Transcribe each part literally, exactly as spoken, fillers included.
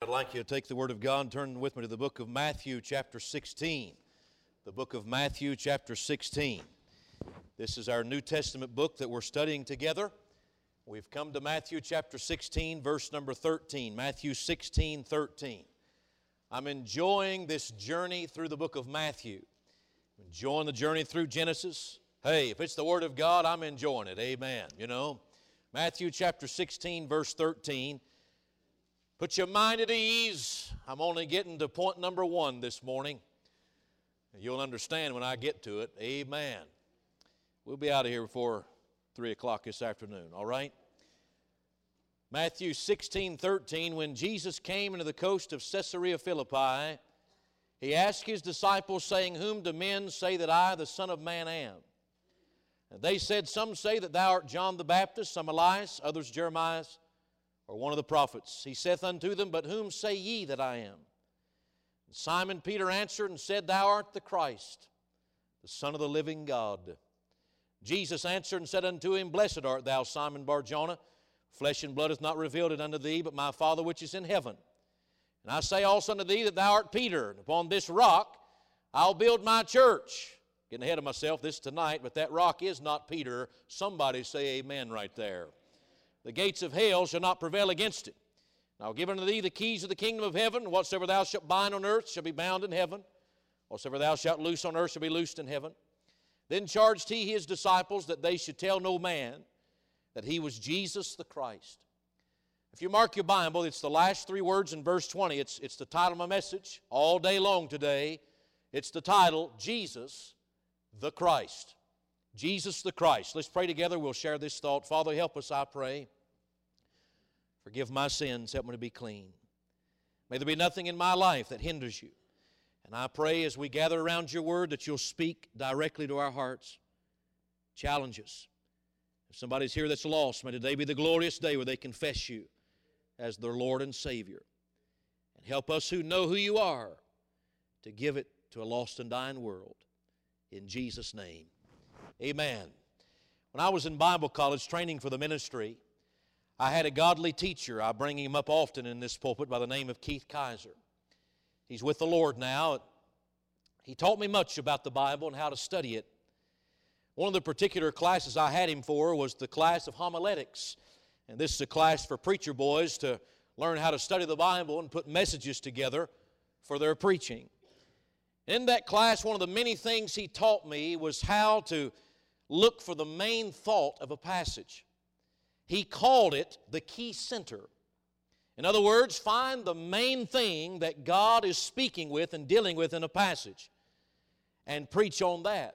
like you to take the Word of God and turn with me to the book of Matthew chapter sixteen. The book of Matthew chapter sixteen. This is our New Testament book that we're studying together. We've come to Matthew chapter sixteen, verse number thirteen. Matthew sixteen, thirteen. I'm enjoying this journey through the book of Matthew. I'm enjoying the journey through Genesis. Hey, if it's the Word of God, I'm enjoying it. Amen. You know, Matthew chapter sixteen, verse thirteen. Put your mind at ease. I'm only getting to point number one this morning. You'll understand when I get to it. Amen. We'll be out of here before three o'clock this afternoon, all right? Matthew sixteen, thirteen, when Jesus came into the coast of Caesarea Philippi, He asked His disciples, saying, Whom do men say that I, the Son of Man, am? And they said, Some say that thou art John the Baptist, some Elias, others Jeremiah, or one of the prophets. He saith unto them, But whom say ye that I am? And Simon Peter answered and said, Thou art the Christ, the Son of the living God. Jesus answered and said unto him, Blessed art thou, Simon Bar-Jonah. Flesh and blood hath not revealed it unto thee, but my Father which is in heaven. And I say also unto thee that thou art Peter, and upon this rock I'll build my church. Getting ahead of myself, this tonight, but that rock is not Peter. Somebody say amen right there. The gates of hell shall not prevail against it. And I'll give unto thee the keys of the kingdom of heaven. Whatsoever thou shalt bind on earth shall be bound in heaven. Whatsoever thou shalt loose on earth shall be loosed in heaven. Then charged he his disciples that they should tell no man that he was Jesus the Christ. If you mark your Bible, it's the last three words in verse twenty. It's, it's the title of my message all day long today. It's the title, Jesus the Christ. Jesus the Christ. Let's pray together. We'll share this thought. Father, help us, I pray. Forgive my sins. Help me to be clean. May there be nothing in my life that hinders you. And I pray as we gather around your word that you'll speak directly to our hearts. Challenge us. If somebody's here that's lost, may today be the glorious day where they confess you as their Lord and Savior. And help us who know who you are to give it to a lost and dying world. In Jesus' name. Amen. When I was in Bible college training for the ministry, I had a godly teacher. I bring him up often in this pulpit by the name of Keith Kaiser. He's with the Lord now. He taught me much about the Bible and how to study it. One of the particular classes I had him for was the class of homiletics. And this is a class for preacher boys to learn how to study the Bible and put messages together for their preaching. In that class, one of the many things he taught me was how to look for the main thought of a passage. He called it the key center. In other words, find the main thing that God is speaking with and dealing with in a passage and preach on that.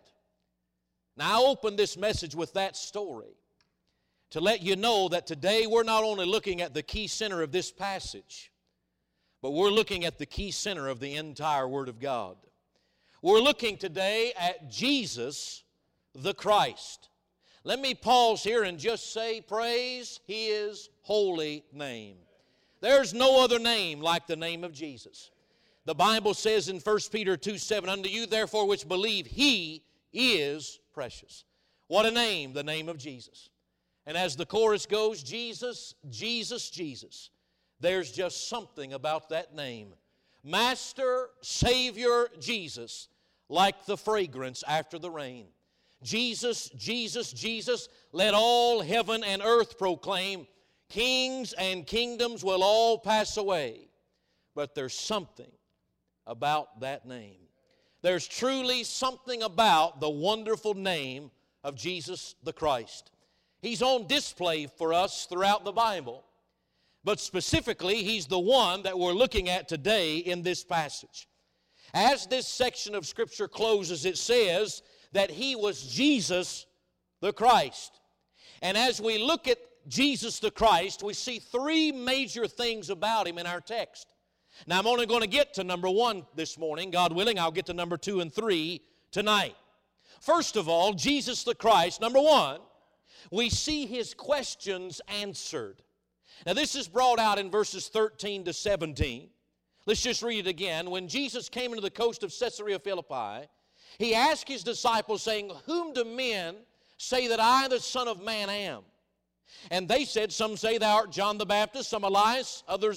Now, I opened this message with that story to let you know that today we're not only looking at the key center of this passage, but we're looking at the key center of the entire Word of God. We're looking today at Jesus the Christ. Let me pause here and just say, praise His holy name. There's no other name like the name of Jesus. The Bible says in First Peter two seven, Unto you therefore which believe, He is precious. What a name, the name of Jesus. And as the chorus goes, Jesus, Jesus, Jesus. There's just something about that name. Master, Savior, Jesus, like the fragrance after the rain. Jesus, Jesus, Jesus, let all heaven and earth proclaim, kings and kingdoms will all pass away. But there's something about that name. There's truly something about the wonderful name of Jesus the Christ. He's on display for us throughout the Bible. But specifically, He's the one that we're looking at today in this passage. As this section of Scripture closes, it says that He was Jesus the Christ. And as we look at Jesus the Christ, we see three major things about Him in our text. Now, I'm only going to get to number one this morning. God willing, I'll get to number two and three tonight. First of all, Jesus the Christ, number one, we see His questions answered. Now, this is brought out in verses thirteen to seventeen. Let's just read it again. When Jesus came into the coast of Caesarea Philippi, He asked His disciples, saying, Whom do men say that I, the Son of Man, am? And they said, Some say thou art John the Baptist, some Elias, others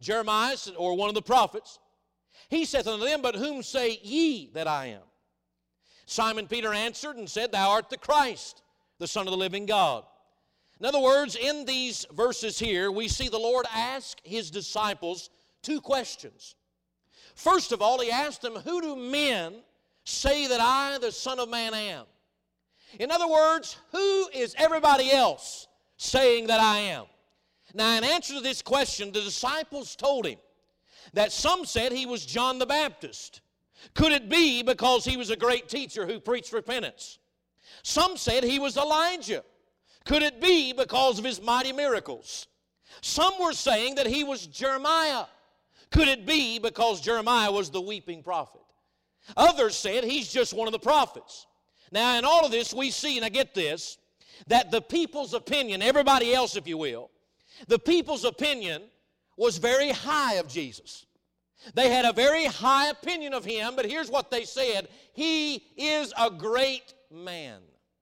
Jeremiah, or one of the prophets. He saith unto them, But whom say ye that I am? Simon Peter answered and said, Thou art the Christ, the Son of the living God. In other words, in these verses here, we see the Lord ask His disciples two questions. First of all, He asked them, Who do men say that I, the Son of Man, am? In other words, who is everybody else saying that I am? Now, in answer to this question, the disciples told Him that some said He was John the Baptist. Could it be because He was a great teacher who preached repentance? Some said He was Elijah. Could it be because of His mighty miracles? Some were saying that He was Jeremiah. Could it be because Jeremiah was the weeping prophet? Others said He's just one of the prophets. Now, in all of this, we see, and I get this, that the people's opinion, everybody else, if you will, the people's opinion was very high of Jesus. They had a very high opinion of Him, but here's what they said: He is a great man.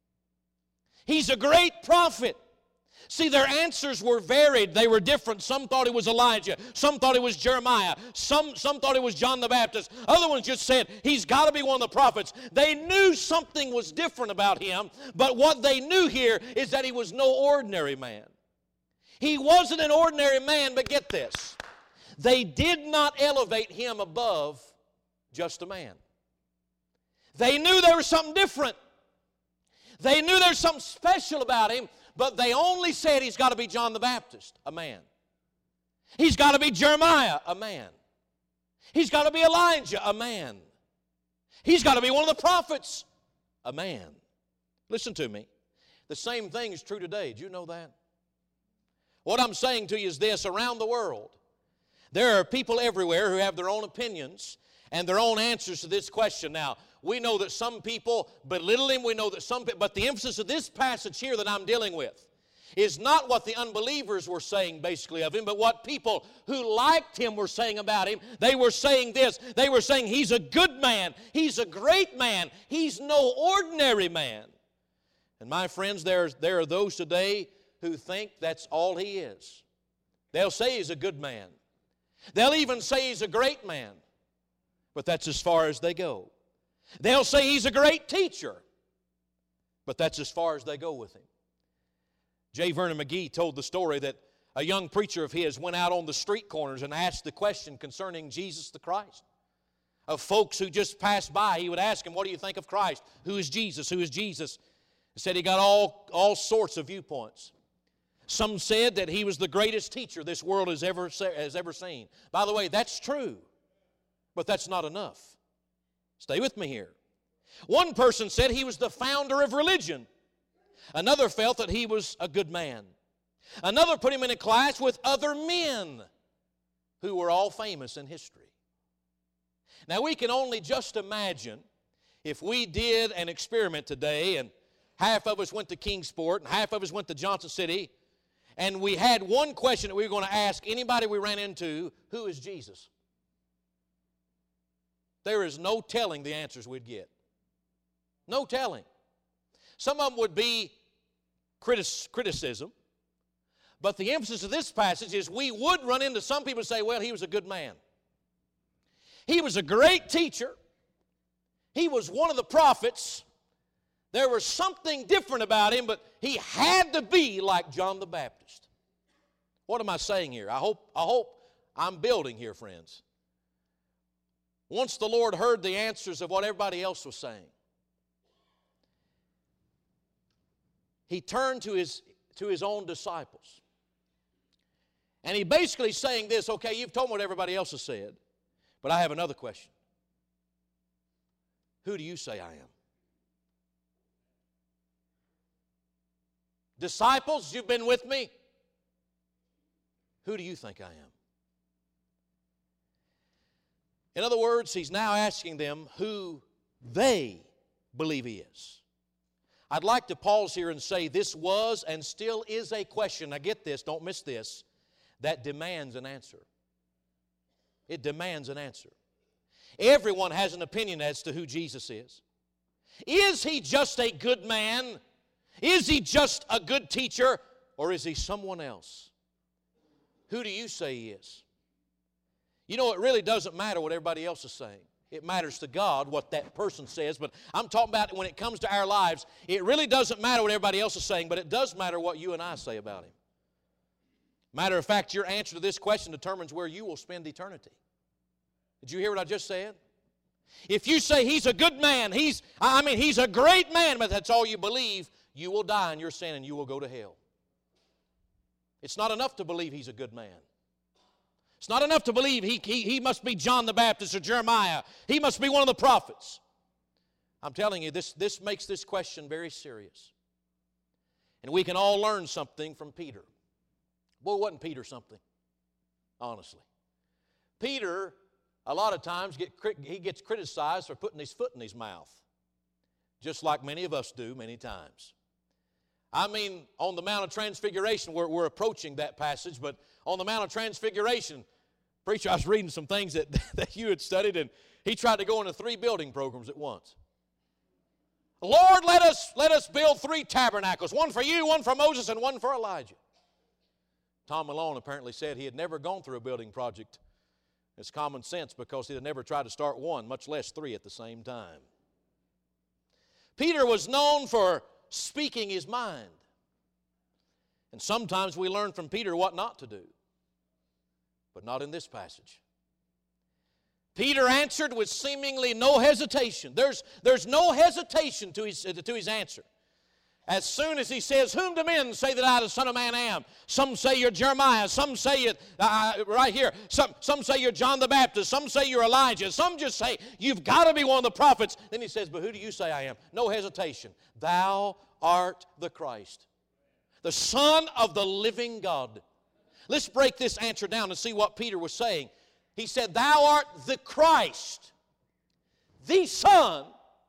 He's a great prophet. See, their answers were varied. They were different. Some thought it was Elijah. Some thought it was Jeremiah. Some, some thought it was John the Baptist. Other ones just said, He's got to be one of the prophets. They knew something was different about Him, but what they knew here is that He was no ordinary man. He wasn't an ordinary man, but get this. They did not elevate Him above just a man. They knew there was something different. They knew there was something special about Him, but they only said He's got to be John the Baptist, a man. He's got to be Jeremiah, a man. He's got to be Elijah, a man. He's got to be one of the prophets, a man. Listen to me. The same thing is true today. Do you know that? What I'm saying to you is this: around the world, there are people everywhere who have their own opinions and their own answers to this question. Now, we know that some people belittle Him. We know that some people, but the emphasis of this passage here that I'm dealing with is not what the unbelievers were saying basically of Him, but what people who liked Him were saying about Him. They were saying this. They were saying He's a good man. He's a great man. He's no ordinary man. And my friends, there, there are those today who think that's all He is. They'll say He's a good man. They'll even say He's a great man. But that's as far as they go. They'll say He's a great teacher. But that's as far as they go with Him. J. Vernon McGee told the story that a young preacher of his went out on the street corners and asked the question concerning Jesus the Christ. Of folks who just passed by, he would ask them, what do you think of Christ? Who is Jesus? Who is Jesus? He said he got all, all sorts of viewpoints. Some said that He was the greatest teacher this world has ever, has ever seen. By the way, that's true, but that's not enough. Stay with me here. One person said He was the founder of religion. Another felt that He was a good man. Another put Him in a class with other men who were all famous in history. Now, we can only just imagine if we did an experiment today and half of us went to Kingsport and half of us went to Johnson City, and we had one question that we were going to ask anybody we ran into: who is Jesus? There is no telling the answers we'd get. No telling. Some of them would be criticism, but the emphasis of this passage is we would run into some people and say, well, he was a good man. He was a great teacher. He was one of the prophets. There was something different about him, but he had to be like John the Baptist. What am I saying here? I hope, I hope I'm building here, friends. Once the Lord heard the answers of what everybody else was saying, He turned to His, to his own disciples. And He basically saying this: okay, you've told me what everybody else has said, but I have another question. Who do you say I am? Disciples, you've been with me. Who do you think I am? In other words, He's now asking them who they believe He is. I'd like to pause here and say this was and still is a question. Now get this, don't miss this, that demands an answer. It demands an answer. Everyone has an opinion as to who Jesus is. Is He just a good man? Is He just a good teacher? Or is He someone else? Who do you say He is? You know, it really doesn't matter what everybody else is saying. It matters to God what that person says, but I'm talking about when it comes to our lives, it really doesn't matter what everybody else is saying, but it does matter what you and I say about Him. Matter of fact, your answer to this question determines where you will spend eternity. Did you hear what I just said? If you say He's a good man, He's, I mean, He's a great man, but that's all you believe, you will die in your sin and you will go to hell. It's not enough to believe He's a good man. It's not enough to believe he, he, he must be John the Baptist or Jeremiah. He must be one of the prophets. I'm telling you, this, this makes this question very serious. And we can all learn something from Peter. Boy, wasn't Peter something? Honestly. Peter, a lot of times, get, he gets criticized for putting his foot in his mouth. Just like many of us do many times. I mean, on the Mount of Transfiguration, we're, we're approaching that passage, but on the Mount of Transfiguration, preacher, I was reading some things that, that you had studied, and he tried to go into three building programs at once. Lord, let us, let us build three tabernacles, one for you, one for Moses, and one for Elijah. Tom Malone apparently said he had never gone through a building project. It's common sense because he had never tried to start one, much less three at the same time. Peter was known for speaking his mind. And sometimes we learn from Peter what not to do. But not in this passage. Peter answered with seemingly no hesitation. There's, there's no hesitation to his, to his answer. As soon as he says, whom do men say that I, the Son of Man, am? Some say you're Jeremiah. Some say it, uh, right here, some, some say you're John the Baptist. Some say you're Elijah. Some just say, you've got to be one of the prophets. Then he says, but who do you say I am? No hesitation. Thou art the Christ, the Son of the living God. Let's break this answer down and see what Peter was saying. He said, thou art the Christ, the Son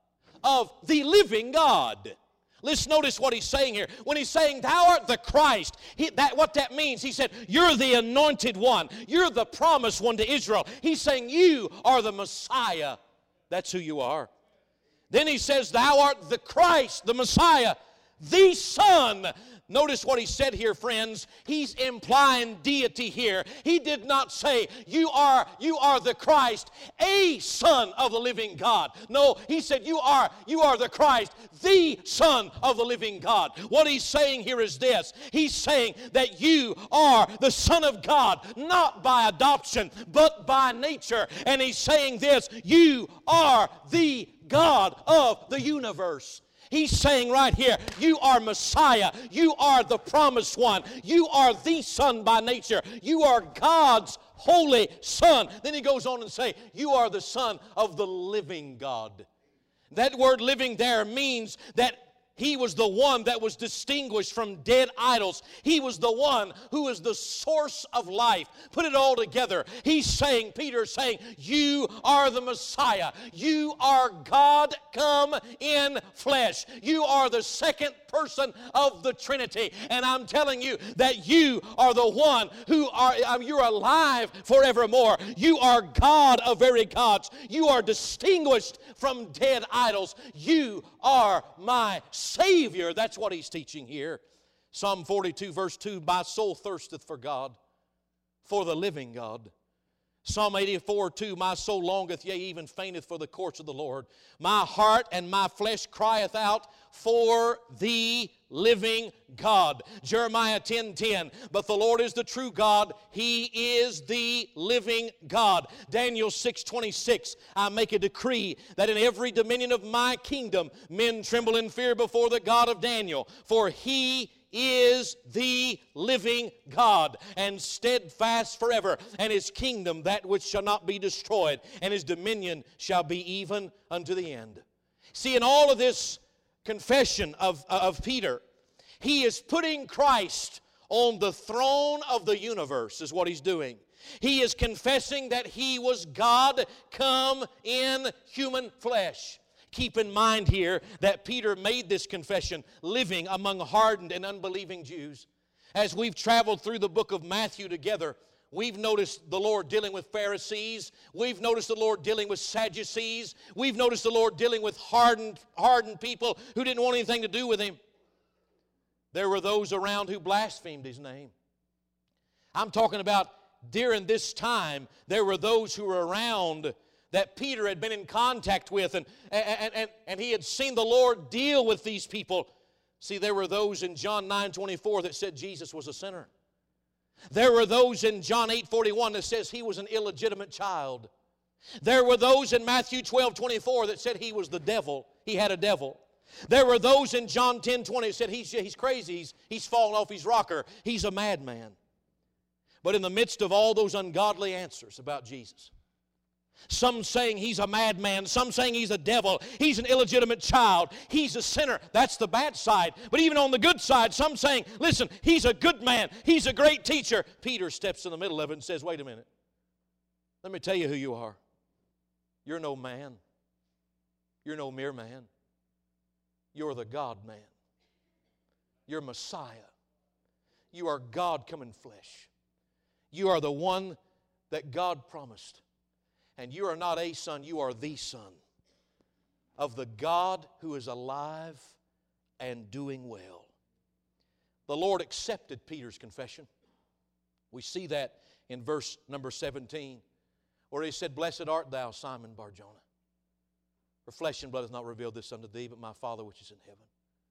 of the living God. Let's notice what he's saying here. When he's saying, thou art the Christ, he, that, what that means, he said, you're the anointed one. You're the promised one to Israel. He's saying, you are the Messiah. That's who you are. Then he says, thou art the Christ, the Messiah, the Son. Notice what he said here, friends. He's implying deity here. He did not say, you are, you are the Christ, a Son of the living God. No, he said, you are, you are the Christ, the Son of the living God. What he's saying here is this. He's saying that you are the Son of God, not by adoption, but by nature. And he's saying this, you are the God of the universe. He's saying right here, you are Messiah. You are the promised one. You are the Son by nature. You are God's holy Son. Then he goes on and say, you are the Son of the living God. That word living there means that He was the one that was distinguished from dead idols. He was the one who is the source of life. Put it all together. He's saying, Peter's saying, you are the Messiah. You are God come in flesh. You are the second person of the Trinity. And I'm telling you that you are the one who are, you're alive forevermore. You are God of very gods. You are distinguished from dead idols. You are my Savior. That's what he's teaching here. Psalm forty-two verse two, my soul thirsteth for God, for the living God. Psalm eighty-four two, my soul longeth, yea, even fainteth for the courts of the Lord. My heart and my flesh crieth out for the living God. Jeremiah ten ten, but the Lord is the true God. He is the living God. Daniel six twenty-six, I make a decree that in every dominion of my kingdom men tremble in fear before the God of Daniel, for He is the living God, and steadfast forever, and His kingdom that which shall not be destroyed, and His dominion shall be even unto the end. See, in all of this confession of, of Peter, he is putting Christ on the throne of the universe, is what he's doing. He is confessing that He was God come in human flesh. Keep in mind here that Peter made this confession living among hardened and unbelieving Jews. As we've traveled through the book of Matthew together, we've noticed the Lord dealing with Pharisees. We've noticed the Lord dealing with Sadducees. We've noticed the Lord dealing with hardened, hardened people who didn't want anything to do with Him. There were those around who blasphemed His name. I'm talking about during this time, there were those who were around that Peter had been in contact with, and, and, and, and he had seen the Lord deal with these people. See, there were those in John nine twenty-four that said Jesus was a sinner. There were those in John eight forty-one that says he was an illegitimate child. There were those in Matthew twelve twenty-four that said he was the devil. He had a devil. There were those in John ten twenty that said he's, he's crazy, he's, he's fallen off his rocker, he's a madman. But in the midst of all those ungodly answers about Jesus, some saying he's a madman, some saying he's a devil, he's an illegitimate child, he's a sinner. That's the bad side. But even on the good side, some saying, listen, he's a good man, he's a great teacher. Peter steps in the middle of it and says, wait a minute. Let me tell you who you are. You're no man. You're no mere man. You're the God-man. You're Messiah. You are God come in flesh. You are the one that God promised. And you are not a son, you are the Son of the God who is alive and doing well. The Lord accepted Peter's confession. We see that in verse number seventeen, where he said, blessed art thou, Simon Bar-Jonah. For flesh and blood hath not revealed this unto thee, but my Father which is in heaven.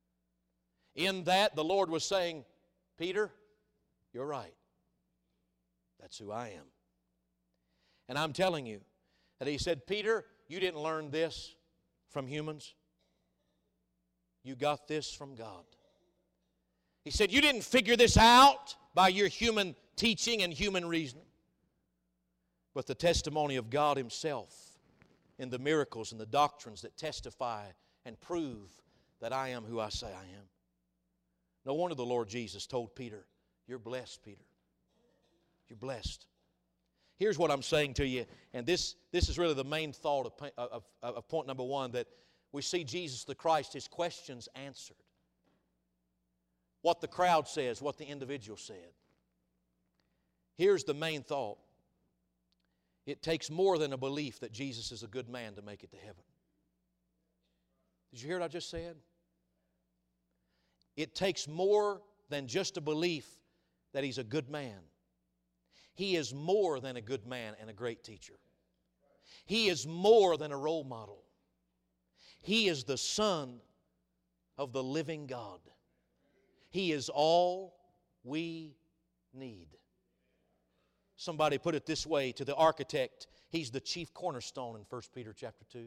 In that, the Lord was saying, Peter, you're right. That's who I am. And I'm telling you that he said, Peter, you didn't learn this from humans. You got this from God. He said, you didn't figure this out by your human teaching and human reasoning, but the testimony of God Himself in the miracles and the doctrines that testify and prove that I am who I say I am. No wonder the Lord Jesus told Peter, you're blessed, Peter. You're blessed. Here's what I'm saying to you, and this, this is really the main thought of, of, of point number one, that we see Jesus the Christ, His questions answered. What the crowd says, what the individual said. Here's the main thought. It takes more than a belief that Jesus is a good man to make it to heaven. Did you hear what I just said? It takes more than just a belief that He's a good man. He is more than a good man and a great teacher. He is more than a role model. He is the Son of the living God. He is all we need. Somebody put it this way to the architect, he's the chief cornerstone in First Peter chapter two.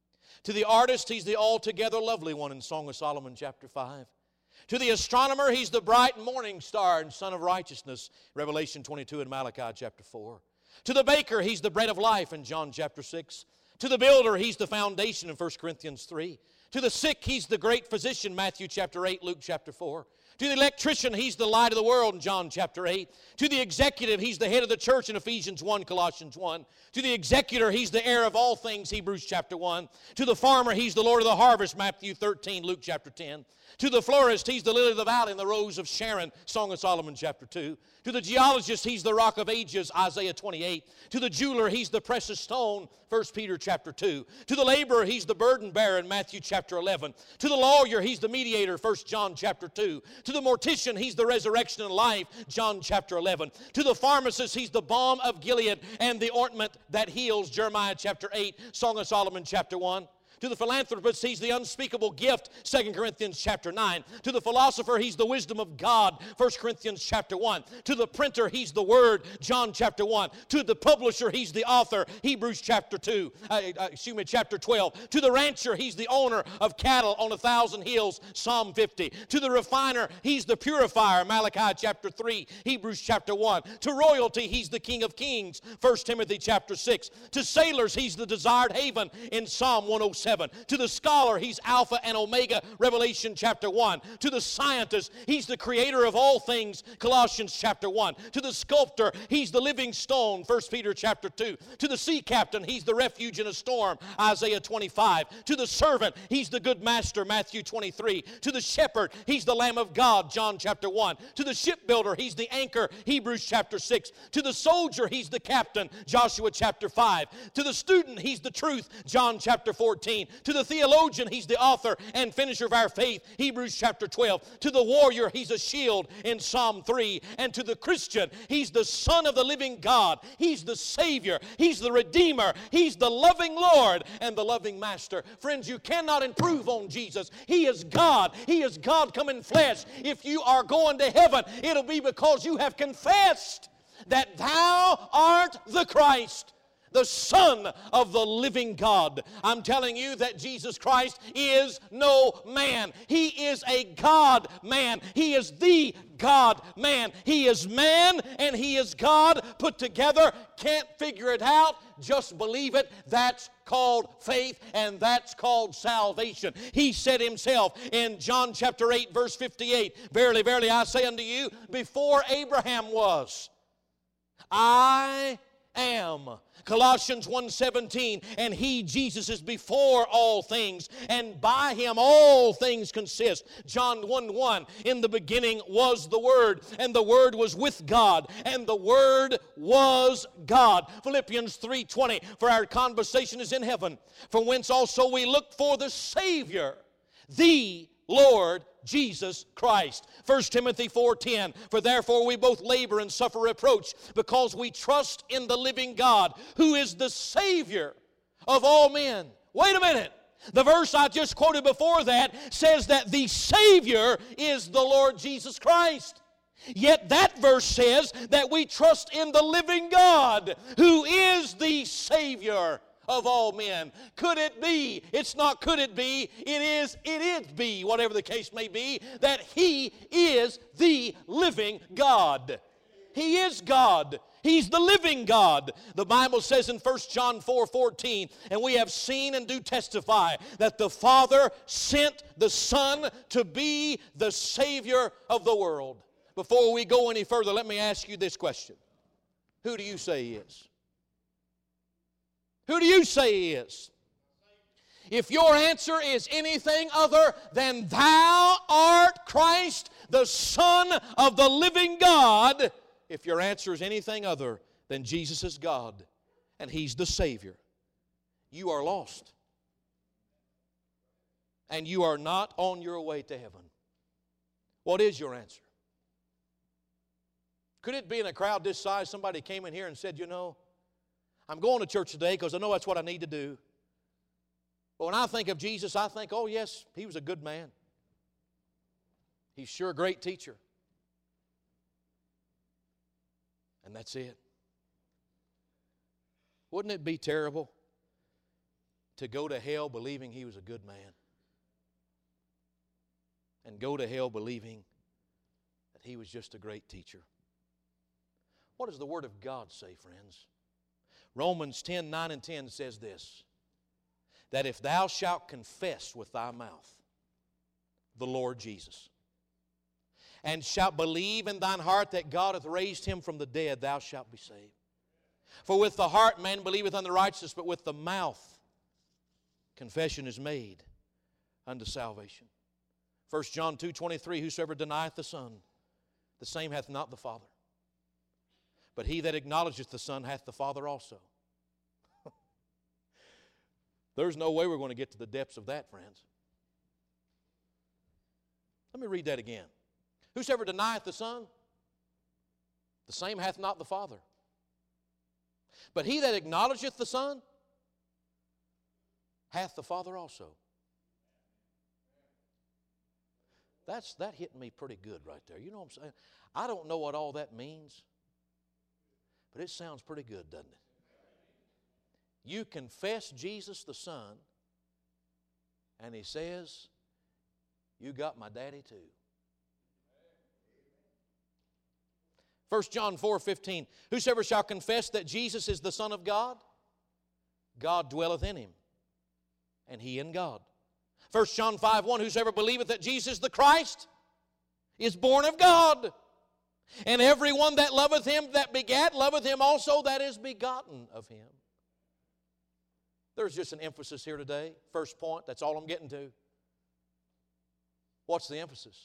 To the artist, he's the altogether lovely one in Song of Solomon chapter five. To the astronomer, he's the bright morning star and son of righteousness, Revelation twenty-two and Malachi chapter four. To the baker, he's the bread of life in John chapter six. To the builder, he's the foundation in First Corinthians three. To the sick, he's the great physician, Matthew chapter eight, Luke chapter four. To the electrician, he's the light of the world in John chapter eight. To the executive, he's the head of the church in Ephesians one, Colossians one. To the executor, he's the heir of all things, Hebrews chapter one. To the farmer, he's the Lord of the harvest, Matthew thirteen, Luke chapter ten. To the florist, he's the lily of the valley and the rose of Sharon, Song of Solomon chapter two. To the geologist, he's the rock of ages, Isaiah twenty-eight. To the jeweler, he's the precious stone, First Peter chapter two. To the laborer, he's the burden bearer in Matthew chapter eleven. To the lawyer, he's the mediator, First John chapter two. To the mortician, he's the resurrection and life, John chapter eleven. To the pharmacist, he's the balm of Gilead and the ointment that heals, Jeremiah chapter eight, Song of Solomon chapter one. To the philanthropist, he's the unspeakable gift, Second Corinthians chapter nine. To the philosopher, he's the wisdom of God, First Corinthians chapter one. To the printer, he's the Word, John chapter one. To the publisher, he's the author, Hebrews chapter two, uh, uh, excuse me, chapter twelve. To the rancher, he's the owner of cattle on a thousand hills, Psalm fifty. To the refiner, he's the purifier, Malachi chapter three, Hebrews chapter one. To royalty, he's the King of kings, First Timothy chapter six. To sailors, he's the desired haven in Psalm one oh seven. To the scholar, he's Alpha and Omega, Revelation chapter one. To the scientist, he's the creator of all things, Colossians chapter one. To the sculptor, he's the living stone, First Peter chapter two. To the sea captain, he's the refuge in a storm, Isaiah twenty-five. To the servant, he's the good master, Matthew twenty-three. To the shepherd, he's the Lamb of God, John chapter one. To the shipbuilder, he's the anchor, Hebrews chapter six. To the soldier, he's the captain, Joshua chapter five. To the student, he's the truth, John chapter fourteen. thirteen. To the theologian, He's the author and finisher of our faith, Hebrews chapter twelve. To the warrior, He's a shield in Psalm three. And to the Christian, He's the Son of the living God. He's the Savior. He's the Redeemer. He's the loving Lord and the loving Master. Friends, you cannot improve on Jesus. He is God. He is God come in flesh. If you are going to heaven, it'll be because you have confessed that Thou art the Christ, the Son of the living God. I'm telling you that Jesus Christ is no man. He is a God man. He is the God man. He is man and He is God put together. Can't figure it out. Just believe it. That's called faith, and that's called salvation. He said Himself in John chapter eight, verse fifty-eight, Verily, verily, I say unto you, before Abraham was, I am. Colossians one seventeen, and He, Jesus, is before all things, and by Him all things consist. John one one, in the beginning was the Word, and the Word was with God, and the Word was God. Philippians three twenty, for our conversation is in heaven, from whence also we look for the Savior, the Lord Jesus Christ. First Timothy four ten, for therefore we both labor and suffer reproach, because we trust in the living God, who is the Savior of all men. Wait a minute. The verse I just quoted before that says that the Savior is the Lord Jesus Christ. Yet that verse says that we trust in the living God, who is the Savior of all men. Could it be? It's not could it be. It is, it is be, whatever the case may be, that He is the living God. He is God. He's the living God. The Bible says in First John four fourteen, and we have seen and do testify that the Father sent the Son to be the Savior of the world. Before we go any further, let me ask you this question. Who do you say He is? Who do you say He is? If your answer is anything other than Thou art Christ, the Son of the living God, if your answer is anything other than Jesus is God and He's the Savior, you are lost. And you are not on your way to heaven. What is your answer? Could it be in a crowd this size somebody came in here and said, you know, I'm going to church today because I know that's what I need to do. But when I think of Jesus, I think, oh yes, He was a good man. He's sure a great teacher. And that's it. Wouldn't it be terrible to go to hell believing He was a good man? And go to hell believing that He was just a great teacher? What does the Word of God say, friends? Romans ten, nine and ten says this, that if thou shalt confess with thy mouth the Lord Jesus, and shalt believe in thine heart that God hath raised Him from the dead, thou shalt be saved. For with the heart man believeth unto righteousness, but with the mouth confession is made unto salvation. First John two twenty-three, whosoever denieth the Son, the same hath not the Father. But he that acknowledgeth the Son hath the Father also. There's no way we're going to get to the depths of that, friends. Let me read that again. Whosoever denieth the Son, the same hath not the Father. But he that acknowledgeth the Son hath the Father also. That's, that hit me pretty good right there. You know what I'm saying? I don't know what all that means, but it sounds pretty good, doesn't it? You confess Jesus the Son, and He says, you got my daddy too. First John four fifteen, whosoever shall confess that Jesus is the Son of God, God dwelleth in him, and he in God. First John five one, whosoever believeth that Jesus is the Christ is born of God. And everyone that loveth Him that begat, loveth Him also that is begotten of Him. There's just an emphasis here today. First point, that's all I'm getting to. What's the emphasis?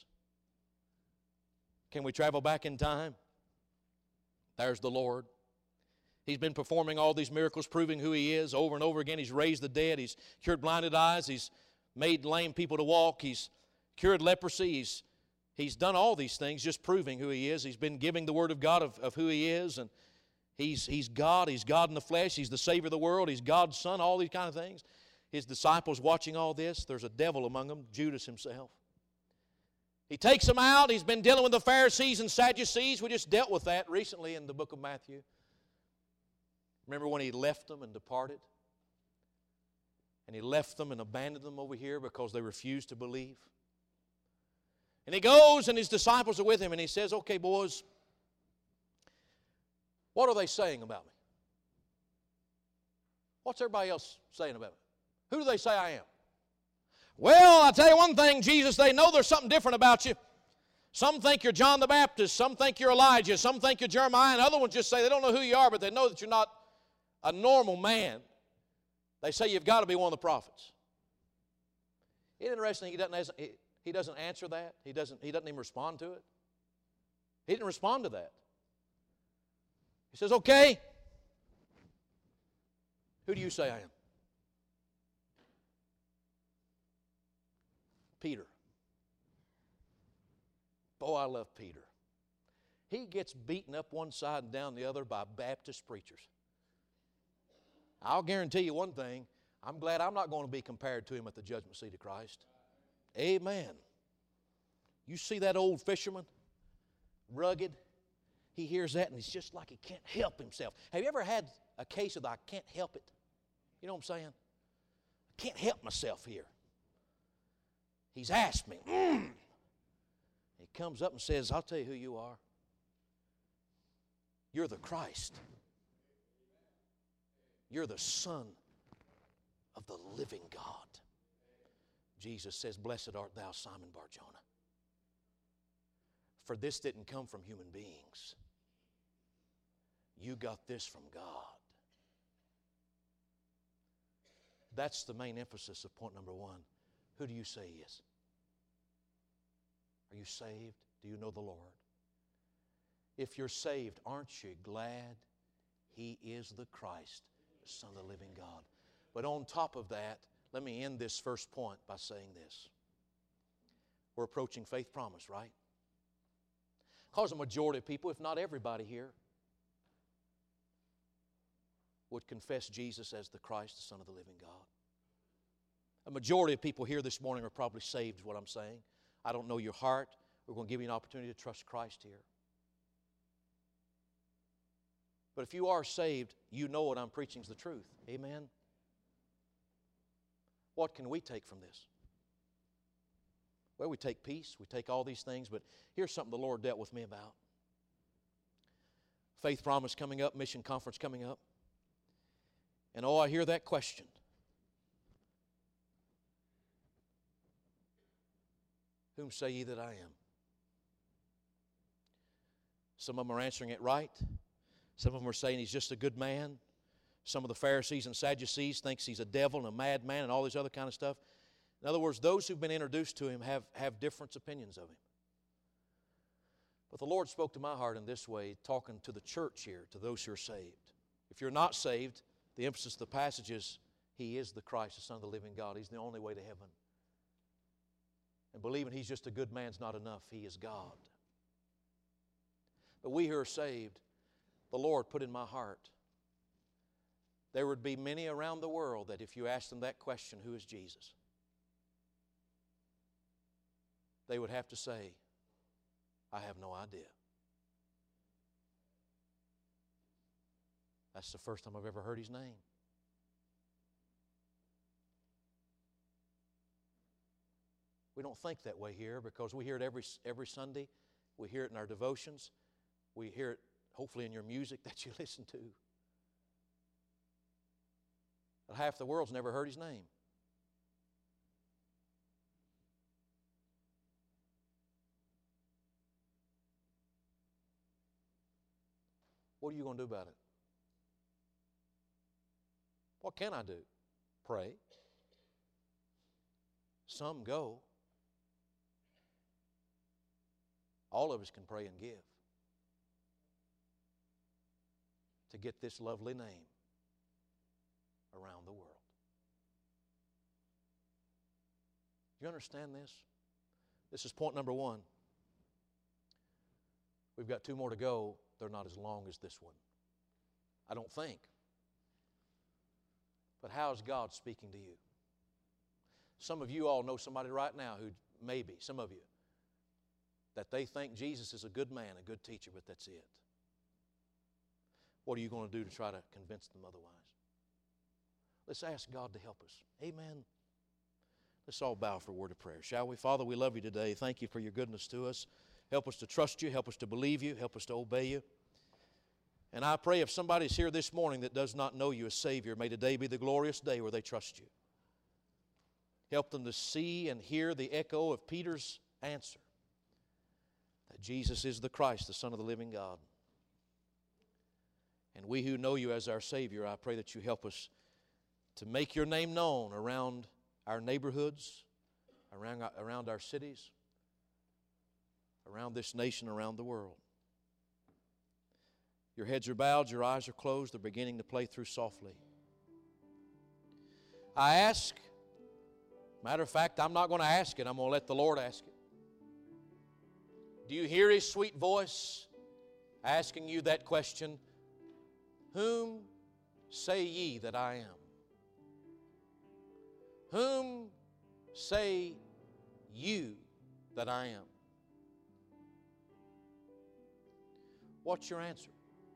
Can we travel back in time? There's the Lord. He's been performing all these miracles, proving who He is over and over again. He's raised the dead. He's cured blinded eyes. He's made lame people to walk. He's cured leprosy. He's, he's done all these things, just proving who He is. He's been giving the Word of God of, of who He is. And he's, he's God. He's God in the flesh. He's the Savior of the world. He's God's Son, all these kind of things. His disciples watching all this. There's a devil among them, Judas himself. He takes them out. He's been dealing with the Pharisees and Sadducees. We just dealt with that recently in the book of Matthew. Remember when He left them and departed? And He left them and abandoned them over here because they refused to believe. And He goes and His disciples are with Him and He says, okay, boys, what are they saying about me? What's everybody else saying about me? Who do they say I am? Well, I'll tell you one thing, Jesus, they know there's something different about you. Some think you're John the Baptist. Some think you're Elijah. Some think you're Jeremiah. And other ones just say they don't know who you are, but they know that you're not a normal man. They say you've got to be one of the prophets. Isn't it interesting? He doesn't, he doesn't answer that. He doesn't, he doesn't even respond to it. He didn't respond to that. He says, okay, who do you say I am? Peter. Boy, I love Peter. He gets beaten up one side and down the other by Baptist preachers. I'll guarantee you one thing, I'm glad I'm not going to be compared to him at the judgment seat of Christ. Amen. You see that old fisherman, rugged, he hears that and he's just like he can't help himself. Have you ever had a case of the I can't help it? You know what I'm saying? I can't help myself here. He's asked me. Mm. He comes up and says, I'll tell you who you are. You're the Christ. You're the Son of the living God. Jesus says, blessed art thou, Simon Bar-Jonah. For this didn't come from human beings. You got this from God. That's the main emphasis of point number one. Who do you say He is? Are you saved? Do you know the Lord? If you're saved, aren't you glad He is the Christ, the Son of the living God? But on top of that, let me end this first point by saying this. We're approaching faith promise, right? Because a majority of people, if not everybody here, would confess Jesus as the Christ, the Son of the living God. A majority of people here this morning are probably saved, is what I'm saying. I don't know your heart. We're going to give you an opportunity to trust Christ here. But if you are saved, you know what I'm preaching is the truth. Amen? What can we take from this? Well, we take peace. We take all these things. But here's something the Lord dealt with me about. Faith Promise coming up. Mission Conference coming up. And oh, I hear that question. Whom say ye that I am? Some of them are answering it right. Some of them are saying he's just a good man. Some of the Pharisees and Sadducees thinks he's a devil and a madman and all this other kind of stuff. In other words, those who've been introduced to him have, have different opinions of him. But the Lord spoke to my heart in this way, talking to the church here, to those who are saved. If you're not saved, the emphasis of the passage is He is the Christ, the Son of the living God. He's the only way to heaven. And believing He's just a good man's not enough. He is God. But we who are saved, the Lord put in my heart, there would be many around the world that if you asked them that question, who is Jesus? They would have to say, I have no idea. That's the first time I've ever heard His name. We don't think that way here because we hear it every, every Sunday. We hear it in our devotions. We hear it hopefully in your music that you listen to. But half the world's never heard His name. What are you going to do about it? What can I do? Pray. Some go. All of us can pray and give. to get this lovely name around the world. Do you understand this? This is point number one. We've got two more to go. They're not as long as this one, I don't think. But how is God speaking to you? Some of you all know somebody right now who, maybe, some of you, that they think Jesus is a good man, a good teacher, but that's it. What are you going to do to try to convince them otherwise? Let's ask God to help us. Amen. Let's all bow for a word of prayer, shall we? Father, we love you today. Thank you for your goodness to us. Help us to trust you. Help us to believe you. Help us to obey you. And I pray if somebody's here this morning that does not know you as Savior, may today be the glorious day where they trust you. Help them to see and hear the echo of Peter's answer, that Jesus is the Christ, the Son of the living God. And we who know you as our Savior, I pray that you help us to make your name known around our neighborhoods, around, around our cities, around this nation, around the world. Your heads are bowed, your eyes are closed, they're beginning to play through softly. I ask, matter of fact, I'm not going to ask it, I'm going to let the Lord ask it. Do you hear His sweet voice asking you that question? Whom say ye that I am? Whom say you that I am? What's your answer?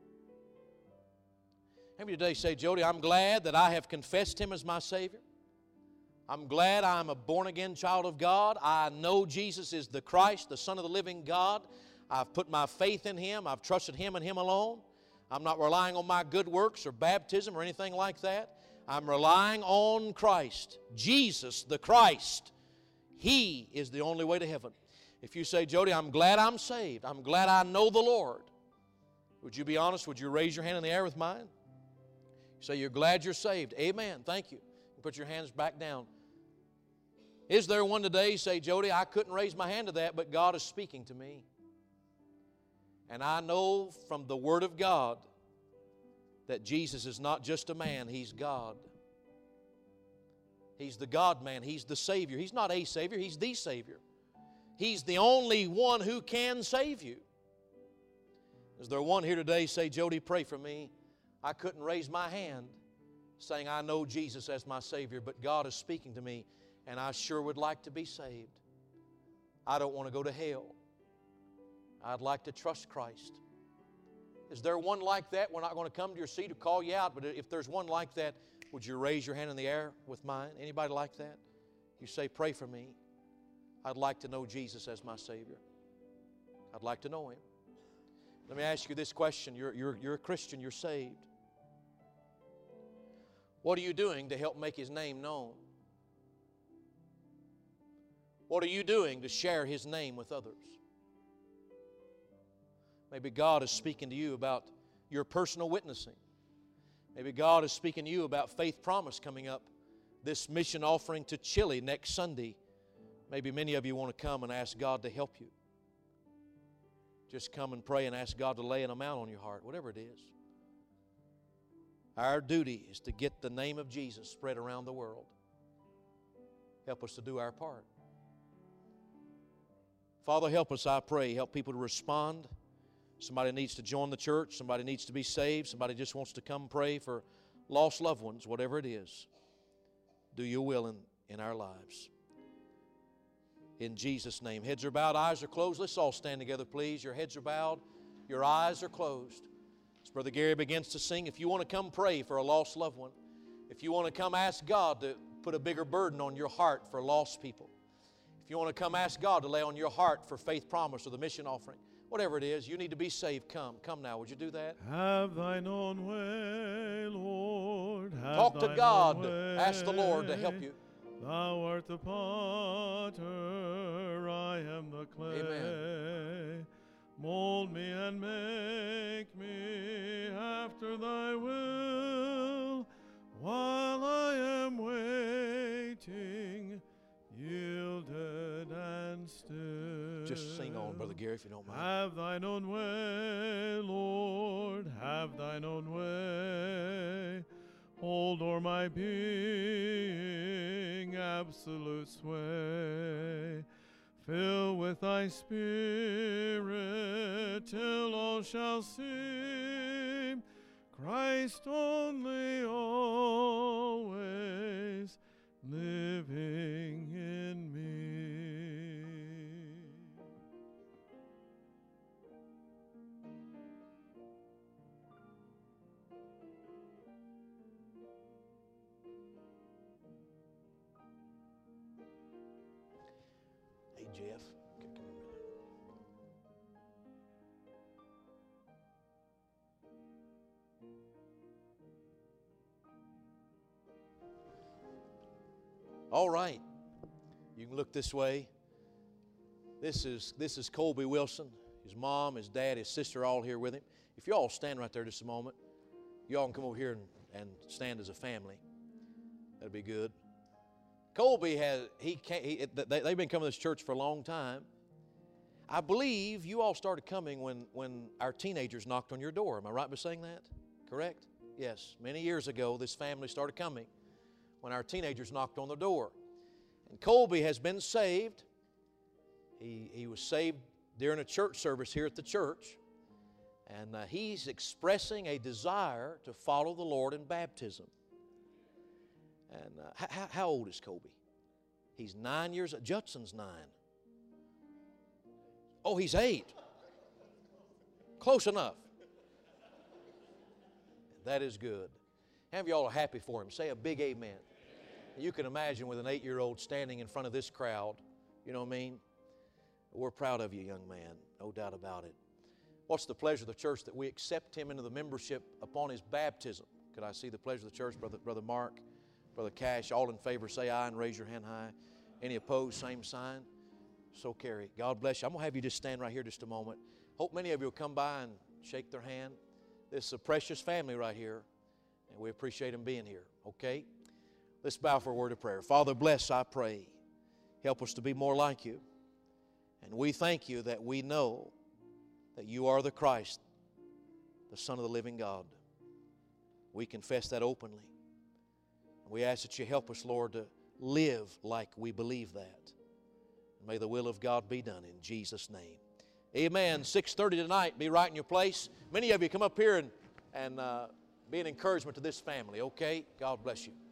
How many today say, Jody, I'm glad that I have confessed Him as my Savior. I'm glad I'm a born-again child of God. I know Jesus is the Christ, the Son of the living God. I've put my faith in Him. I've trusted Him and Him alone. I'm not relying on my good works or baptism or anything like that. I'm relying on Christ, Jesus the Christ. He is the only way to heaven. If you say, Jody, I'm glad I'm saved. I'm glad I know the Lord. Would you be honest? Would you raise your hand in the air with mine? Say, you're glad you're saved. Amen. Thank you. Put your hands back down. Is there one today, say, Jody, I couldn't raise my hand to that, but God is speaking to me. And I know from the Word of God that Jesus is not just a man, He's God. He's the God-man. He's the Savior. He's not a Savior. He's the Savior. He's the only one who can save you. Is there one here today, say, Jody, pray for me. I couldn't raise my hand saying I know Jesus as my Savior, but God is speaking to me, and I sure would like to be saved. I don't want to go to hell. I'd like to trust Christ. Is there one like that? We're not going to come to your seat or call you out, but if there's one like that, would you raise your hand in the air with mine? Anybody like that? You say, pray for me. I'd like to know Jesus as my Savior. I'd like to know Him. Let me ask you this question. You're, you're, you're a Christian. You're saved. What are you doing to help make His name known? What are you doing to share His name with others? Maybe God is speaking to you about your personal witnessing. Maybe God is speaking to you about Faith Promise coming up, this mission offering to Chile next Sunday. Maybe many of you want to come and ask God to help you. Just come and pray and ask God to lay an amount on your heart, whatever it is. Our duty is to get the name of Jesus spread around the world. Help us to do our part. Father, help us, I pray. Help people to respond. Somebody needs to join the church. Somebody needs to be saved. Somebody just wants to come pray for lost loved ones, whatever it is. Do your will in, in our lives. In Jesus' name. Heads are bowed, eyes are closed. Let's all stand together, please. Your heads are bowed, your eyes are closed. As Brother Gary begins to sing, if you want to come pray for a lost loved one, if you want to come ask God to put a bigger burden on your heart for lost people, if you want to come ask God to lay on your heart for Faith Promise or the mission offering, whatever it is, you need to be saved, come. Come now. Would you do that? Have thine own way, Lord. Have Talk to thine God. own way. Ask the Lord to help you. Thou art the potter, I am the clay. Amen. Mold me and make me after thy will, while I am waiting, yielded and still. Just sing on, Brother Gary, if you don't mind. Have thine own way, Lord. Lord, have thine own way. Hold o'er my being absolute sway. Fill with thy Spirit till all shall see Christ only always living in me. Hey, Jeff. Okay, come here a minute. All right. You can look this way. This is this is Colby Wilson. His mom, his dad, his sister all here with him. If you all stand right there just a moment, you all can come over here and, and stand as a family. That'd be good. Colby has, he can't, he, they, they've been coming to this church for a long time. I believe you all started coming when, when our teenagers knocked on your door. Am I right by saying that? Correct? Yes. Many years ago, this family started coming when our teenagers knocked on the door. And Colby has been saved. He, he was saved during a church service here at the church. And uh, he's expressing a desire to follow the Lord in baptism. And uh, how, how old is Colby? He's nine years old. Judson's nine. Oh, he's eight. Close enough. That is good. How many of y'all are happy for him? Say a big amen. Amen. You can imagine with an eight-year-old standing in front of this crowd. You know what I mean? We're proud of you, young man. No doubt about it. What's the pleasure of the church that we accept him into the membership upon his baptism? Could I see the pleasure of the church, Brother, Brother Mark, Brother Cash? All in favor, say aye and raise your hand high. Any opposed, same sign. So carry. God bless you. I'm going to have you just stand right here just a moment. Hope many of you will come by and shake their hand. This is a precious family right here, and we appreciate them being here, okay? Let's bow for a word of prayer. Father, bless, I pray. Help us to be more like you. And we thank you that we know that you are the Christ, the Son of the living God. We confess that openly. We ask that you help us, Lord, to live like we believe that. May the will of God be done in Jesus' name. Amen. six thirty tonight, be right in your place. Many of you come up here and, and uh, be an encouragement to this family, okay? God bless you.